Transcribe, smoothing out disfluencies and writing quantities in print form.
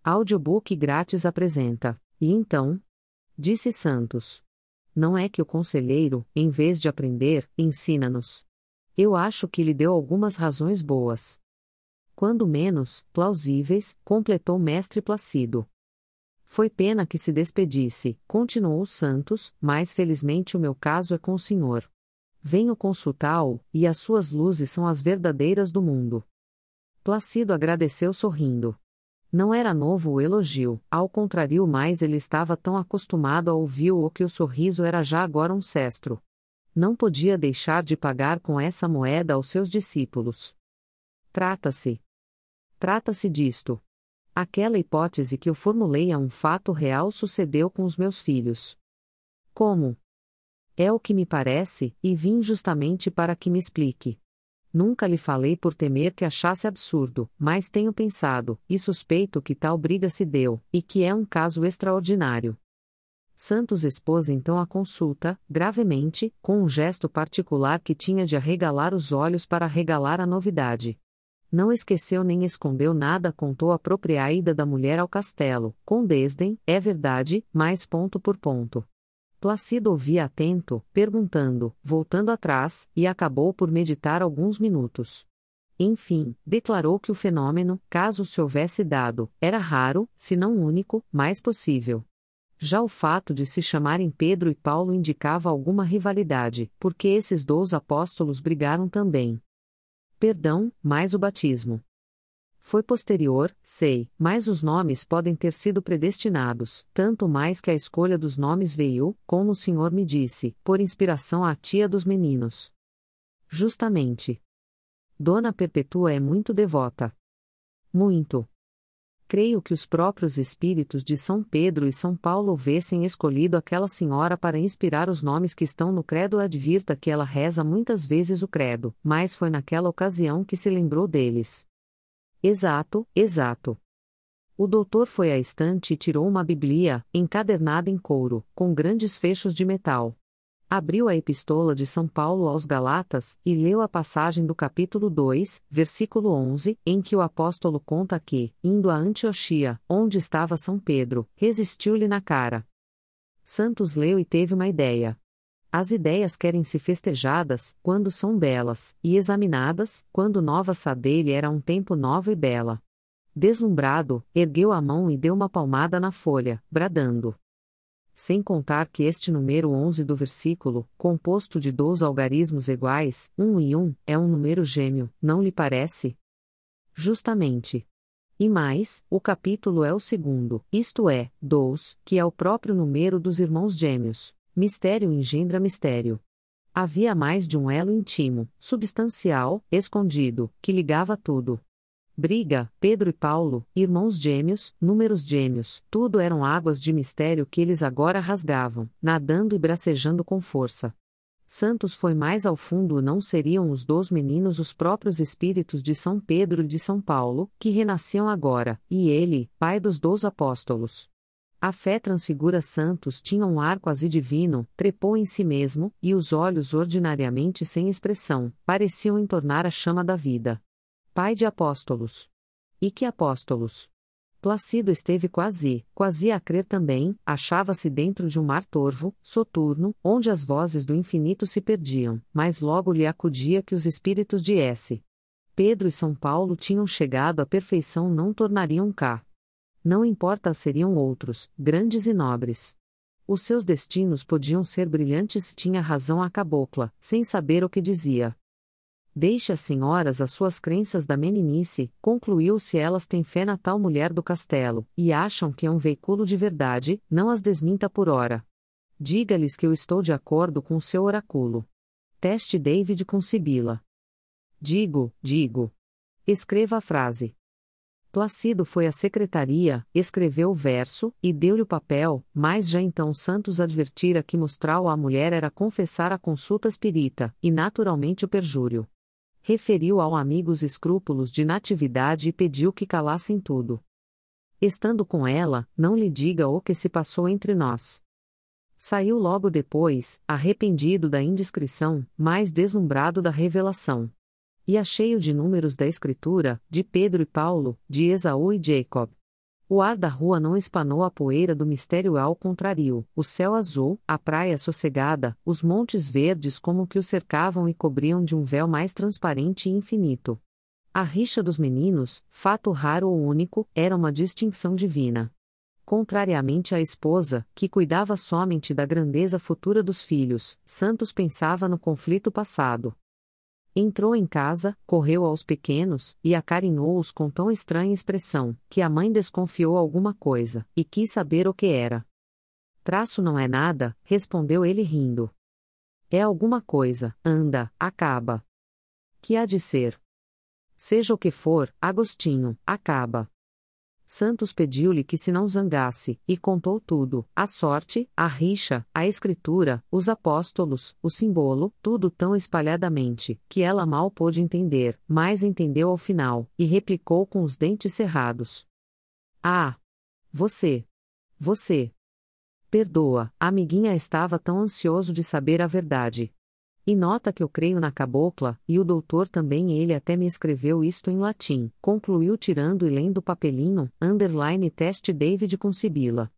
Audiobook grátis apresenta. E então? Disse Santos. Não é que o conselheiro, em vez de aprender, ensina-nos. Eu acho que lhe deu algumas razões boas. Quando menos, plausíveis, completou mestre Placido. Foi pena que se despedisse, continuou Santos, mas felizmente o meu caso é com o senhor. Venho consultá-lo, e as suas luzes são as verdadeiras do mundo. Placido agradeceu sorrindo. Não era novo o elogio, ao contrário, mas ele estava tão acostumado a ouvi-lo que o sorriso era já agora um cestro. Não podia deixar de pagar com essa moeda aos seus discípulos. Trata-se disto. Aquela hipótese que eu formulei a um fato real sucedeu com os meus filhos. Como? É o que me parece, e vim justamente para que me explique. Nunca lhe falei por temer que achasse absurdo, mas tenho pensado, e suspeito que tal briga se deu, e que é um caso extraordinário. Santos expôs então a consulta, gravemente, com um gesto particular que tinha de arregalar os olhos para arregalar a novidade. Não esqueceu nem escondeu nada, contou a própria ida da mulher ao castelo, com desdém, é verdade, mas ponto por ponto. Placido ouvia atento, perguntando, voltando atrás, e acabou por meditar alguns minutos. Enfim, declarou que o fenômeno, caso se houvesse dado, era raro, se não único, mas possível. Já o fato de se chamarem Pedro e Paulo indicava alguma rivalidade, porque esses 2 apóstolos brigaram também. Perdão, mas o batismo foi posterior, sei, mas os nomes podem ter sido predestinados, tanto mais que a escolha dos nomes veio, como o senhor me disse, por inspiração à tia dos meninos. Justamente. Dona Perpétua é muito devota. Muito. Creio que os próprios espíritos de São Pedro e São Paulo houvessem escolhido aquela senhora para inspirar os nomes que estão no credo. Advirta que ela reza muitas vezes o credo, mas foi naquela ocasião que se lembrou deles. Exato, exato. O doutor foi à estante e tirou uma bíblia, encadernada em couro, com grandes fechos de metal. Abriu a epístola de São Paulo aos Galatas, e leu a passagem do capítulo 2, versículo 11, em que o apóstolo conta que, indo a Antioquia, onde estava São Pedro, resistiu-lhe na cara. Santos leu e teve uma ideia. As ideias querem-se festejadas, quando são belas, e examinadas, quando nova dele era um tempo nova e bela. Deslumbrado, ergueu a mão e deu uma palmada na folha, bradando. Sem contar que este número 11 do versículo, composto de 2 algarismos iguais, 1 e 1, é um número gêmeo, não lhe parece? Justamente. E mais, o capítulo é o segundo, isto é, 2, que é o próprio número dos irmãos gêmeos. Mistério engendra mistério. Havia mais de um elo íntimo, substancial, escondido, que ligava tudo. Briga, Pedro e Paulo, irmãos gêmeos, números gêmeos, tudo eram águas de mistério que eles agora rasgavam, nadando e bracejando com força. Santos foi mais ao fundo. Não seriam os 2 meninos os próprios espíritos de São Pedro e de São Paulo, que renasciam agora, e ele, pai dos 2 apóstolos? A fé transfigura. Santos tinha um ar quase divino, trepou em si mesmo, e os olhos, ordinariamente sem expressão, pareciam entornar a chama da vida. Pai de apóstolos. E que apóstolos? Placido esteve quase a crer também, achava-se dentro de um mar torvo, soturno, onde as vozes do infinito se perdiam, mas logo lhe acudia que os espíritos de S. Pedro e São Paulo tinham chegado à perfeição, não tornariam cá. Não importa, seriam outros, grandes e nobres. Os seus destinos podiam ser brilhantes. Tinha razão a cabocla, sem saber o que dizia. Deixe às senhoras as suas crenças da meninice, concluiu. Se elas têm fé na tal mulher do castelo, e acham que é um veículo de verdade, não as desminta por ora. Diga-lhes que eu estou de acordo com o seu oráculo. Teste David com Sibila. Digo. Escreva a frase. Placido foi à secretaria, escreveu o verso, e deu-lhe o papel, mas já então Santos advertira que mostrar-o à mulher era confessar a consulta espírita, e naturalmente o perjúrio. Referiu ao amigo os escrúpulos de Natividade e pediu que calassem tudo. Estando com ela, não lhe diga o que se passou entre nós. Saiu logo depois, arrependido da indiscrição, mas deslumbrado da revelação. E a cheio de números da Escritura, de Pedro e Paulo, de Esaú e Jacob. O ar da rua não espanou a poeira do mistério ao contrário, o céu azul, a praia sossegada, os montes verdes como que o cercavam e cobriam de um véu mais transparente e infinito. A rixa dos meninos, fato raro ou único, era uma distinção divina. Contrariamente à esposa, que cuidava somente da grandeza futura dos filhos, Santos pensava no conflito passado. Entrou em casa, correu aos pequenos, e acarinhou-os com tão estranha expressão, que a mãe desconfiou alguma coisa, e quis saber o que era. Traço não é nada, respondeu ele rindo. É alguma coisa, anda, acaba. Que há de ser? Seja o que for, Agostinho, acaba. Santos pediu-lhe que se não zangasse, e contou tudo, a sorte, a rixa, a escritura, os apóstolos, o símbolo, tudo tão espalhadamente, que ela mal pôde entender, mas entendeu ao final, e replicou com os dentes cerrados. Ah! Você! Você! Perdoa, a amiguinha estava tão ansioso de saber a verdade. E nota que eu creio na cabocla, e o doutor também ele até me escreveu isto em latim, concluiu tirando e lendo o papelinho, underline teste David com Sibila.